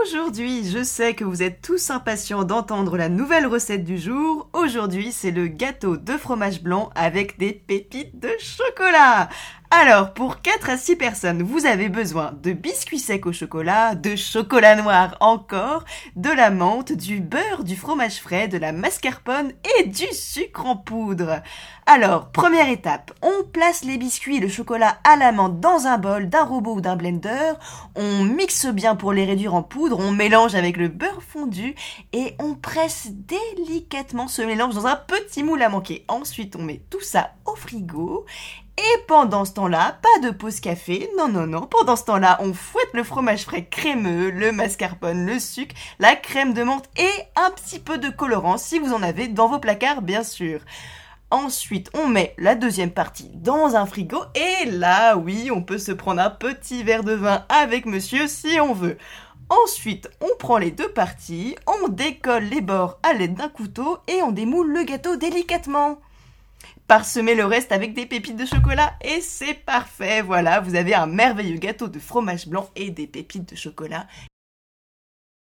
Aujourd'hui, je sais que vous êtes tous impatients d'entendre la nouvelle recette du jour. Aujourd'hui, c'est le gâteau de fromage blanc avec des pépites de chocolat. Alors, pour 4 à 6 personnes, vous avez besoin de biscuits secs au chocolat, de chocolat noir encore, de la menthe, du beurre, du fromage frais, de la mascarpone et du sucre en poudre. Alors, première étape, on place les biscuits et le chocolat à la menthe dans un bol, d'un robot ou d'un blender, on mixe bien pour les réduire en poudre, on mélange avec le beurre fondu et on presse délicatement ce mélange dans un petit moule à manquer. Ensuite, on met tout ça au frigo. Et pendant ce temps-là, pas de pause café, non, pendant ce temps-là, on fouette le fromage frais crémeux, le mascarpone, le sucre, la crème de menthe et un petit peu de colorant si vous en avez dans vos placards, bien sûr. Ensuite, on met la deuxième partie dans un frigo et là, oui, on peut se prendre un petit verre de vin avec monsieur si on veut. Ensuite, on prend les deux parties, on décolle les bords à l'aide d'un couteau et on démoule le gâteau délicatement. Parsemez le reste avec des pépites de chocolat et c'est parfait. Voilà, vous avez un merveilleux gâteau de fromage blanc et des pépites de chocolat.